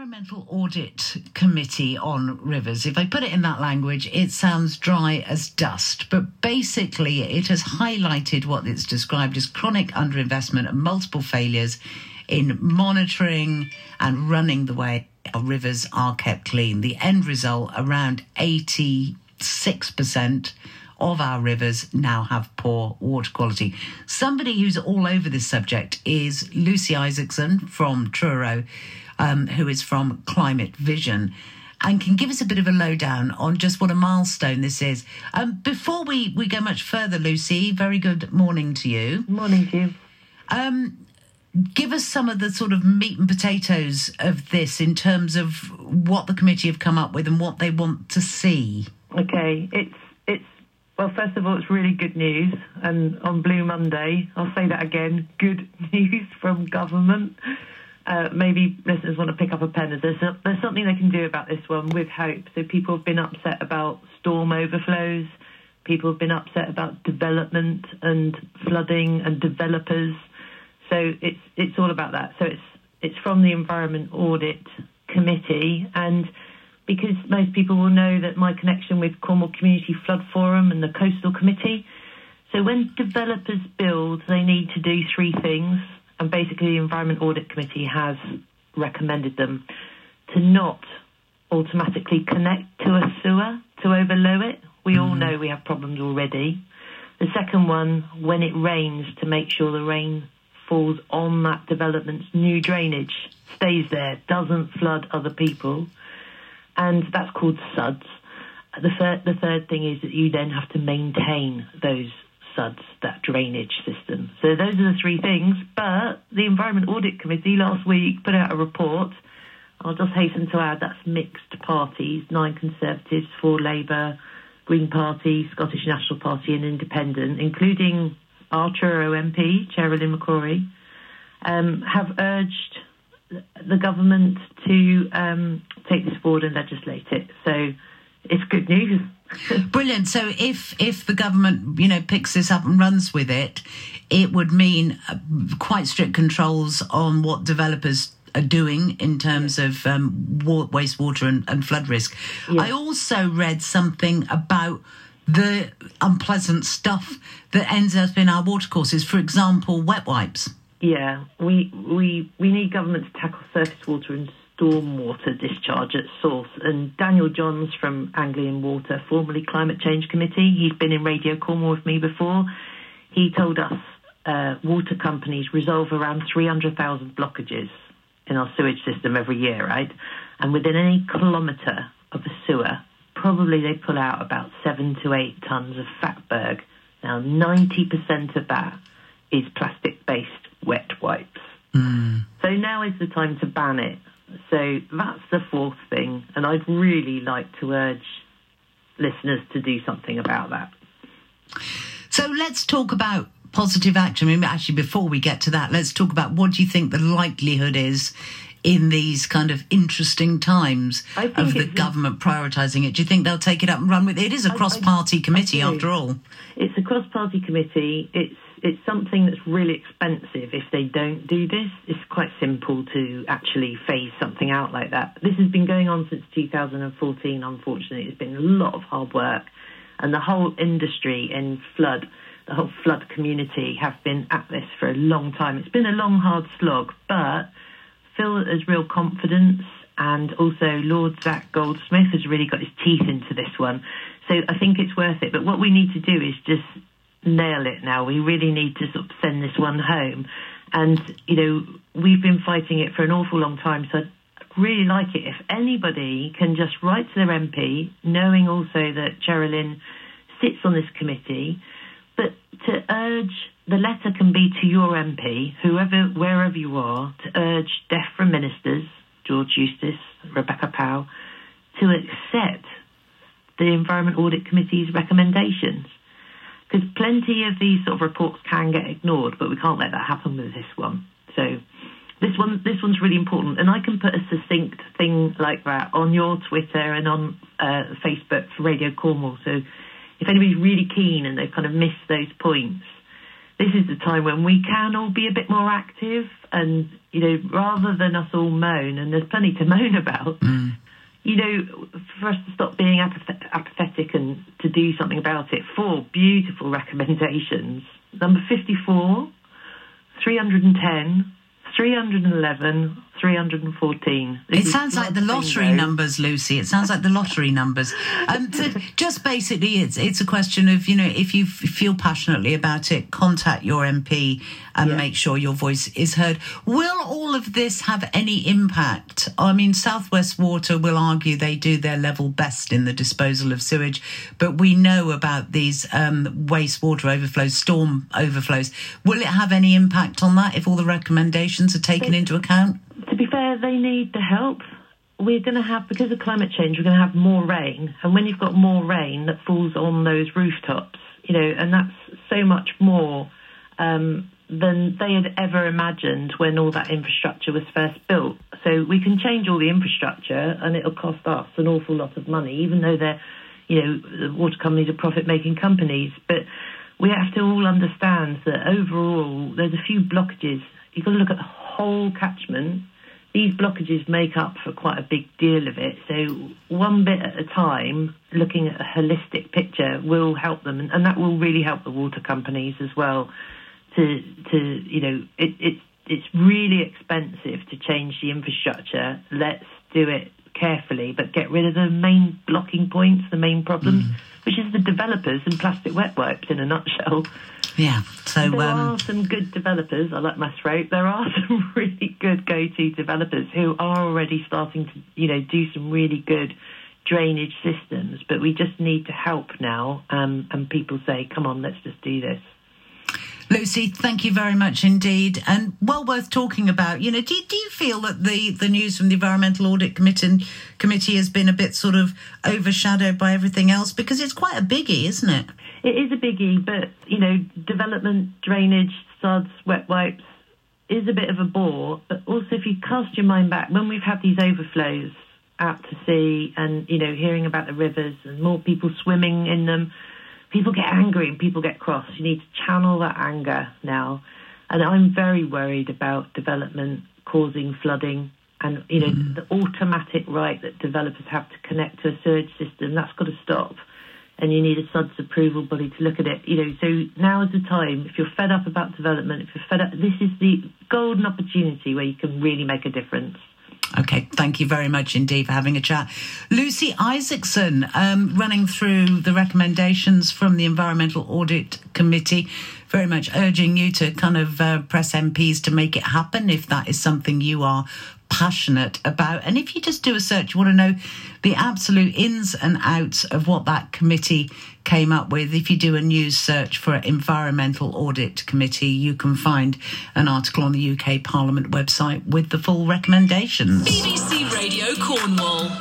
Environmental Audit Committee on Rivers. If I put it in that language, it sounds dry as dust. But basically, it has highlighted what it's described as chronic underinvestment and multiple failures in monitoring and running the way our rivers are kept clean. The end result, around 86% of our rivers now have poor water quality. Somebody who's all over this subject is Lucy Isaacson from Truro, who is from Climate Vision, and can give us a bit of a lowdown on just what a milestone this is. Before we go much further, Lucy, very good morning to you. Morning to you. Give us some of the sort of meat and potatoes of this in terms of what the committee have come up with and what they want to see. Okay, well, first of all, it's really good news. And on Blue Monday, I'll say that again, good news from government. Maybe listeners want to pick up a pen. There's something they can do about this one with hope. So people have been upset about storm overflows. People have been upset about development and flooding and developers. So it's all about that. So it's from the Environment Audit Committee, and because most people will know that my connection with Cornwall Community Flood Forum and the Coastal Committee. So when developers build, they need to do three things, and basically the Environment Audit Committee has recommended them to not automatically connect to a sewer to overload it. We all know we have problems already. The second one, when it rains, to make sure the rain falls on that development's new drainage, stays there, doesn't flood other people. And that's called SUDs. The third thing is that you then have to maintain those SUDs, that drainage system. So those are the three things. But the Environment Audit Committee last week put out a report. I'll just hasten to add that's mixed parties, 9 Conservatives, 4 Labour, Green Party, Scottish National Party and Independent, including our Truro MP, Cheryl McCrory, have urged the government to take this forward and legislate it. So it's good news. Brilliant. So if the government, picks this up and runs with it, it would mean quite strict controls on what developers are doing in terms of wastewater and flood risk. Yeah. I also read something about the unpleasant stuff that ends up in our watercourses, for example, wet wipes. Yeah, we need government to tackle surface water and stormwater discharge at source. And Daniel Johns from Anglian Water, formerly Climate Change Committee, he's been in Radio Cornwall with me before. He told us water companies resolve around 300,000 blockages in our sewage system every year, right? And within any kilometre of a sewer, probably they pull out about 7 to 8 tonnes of fatberg. Now, 90% of that is plastic-based wet wipes. So now is the time to ban it. So that's the fourth thing, and I'd really like to urge listeners to do something about that. So let's talk about positive action. I mean, actually, before we get to that, let's talk about what do you think the likelihood is in these kind of interesting times of the government prioritising it. Do you think they'll take it up and run with it? It is a cross-party committee, after all. It's a cross-party committee. It's something that's really expensive if they don't do this. It's quite simple to actually phase something out like that. This has been going on since 2014, unfortunately. It's been a lot of hard work. And the whole industry in flood, the whole flood community have been at this for a long time. It's been a long, hard slog, but Phil has real confidence, and also Lord Zach Goldsmith has really got his teeth into this one. So I think it's worth it. But what we need to do is just nail it now. We really need to sort of send this one home. And, we've been fighting it for an awful long time, so I'd really like it if anybody can just write to their MP, knowing also that Cheryl sits on this committee, but to urge, the letter can be to your MP, wherever you are, to urge DEFRA ministers, George Eustice, Rebecca Powell, to accept the Environment Audit Committee's recommendations. Because plenty of these sort of reports can get ignored, but we can't let that happen with this one. So this one's really important, and I can put a succinct thing like that on your Twitter and on Facebook for Radio Cornwall. So if anybody's really keen and they've kind of missed those points, this is the time when we can all be a bit more active and rather than us all moan, and there's plenty to moan about, for us to stop being apathetic and to do something about it. 4 beautiful recommendations. Number 54, 310, 311, 314. It sounds like the lottery numbers, Lucy. It sounds like the lottery numbers. Just basically, it's a question of, if you feel passionately about it, contact your MP and make sure your voice is heard. Will all of this have any impact? I mean, South West Water will argue they do their level best in the disposal of sewage, but we know about these wastewater overflows, storm overflows. Will it have any impact on that if all the recommendations are taken into account? To be fair, they need the help. We're going to have, because of climate change, we're going to have more rain. And when you've got more rain that falls on those rooftops, and that's so much more than they had ever imagined when all that infrastructure was first built. So we can change all the infrastructure and it'll cost us an awful lot of money, even though they're, the water companies are profit-making companies. But we have to all understand that overall there's a few blockages. You've got to look at the whole catchment. These blockages make up for quite a big deal of it. So one bit at a time, looking at a holistic picture will help them, and that will really help the water companies as well. It's really expensive to change the infrastructure. Let's do it carefully, but get rid of the main blocking points, the main problems, which is the developers and plastic wet wipes in a nutshell. Yeah, so there are some good developers. I like my throat. There are some really good go-to developers who are already starting to, do some really good drainage systems. But we just need to help now, and people say, "Come on, let's just do this." Lucy, thank you very much indeed, and well worth talking about. Do you feel that the news from the Environmental Audit Committee has been a bit sort of overshadowed by everything else? Because it's quite a biggie, isn't it? It is a biggie, but, development, drainage, suds, wet wipes is a bit of a bore. But also, if you cast your mind back, when we've had these overflows out to sea and, hearing about the rivers and more people swimming in them, people get angry and people get cross. You need to channel that anger now. And I'm very worried about development causing flooding and, the automatic right that developers have to connect to a sewage system. That's got to stop. And you need a SUDS approval body to look at it. So now is the time. If you're fed up about development, if you're fed up, this is the golden opportunity where you can really make a difference. OK, thank you very much indeed for having a chat. Lucy Isaacson, running through the recommendations from the Environmental Audit Committee, very much urging you to kind of press MPs to make it happen if that is something you are passionate about. And if you just do a search, you want to know the absolute ins and outs of what that committee came up with. If you do a news search for Environmental Audit Committee, you can find an article on the UK Parliament website with the full recommendations. BBC Radio Cornwall.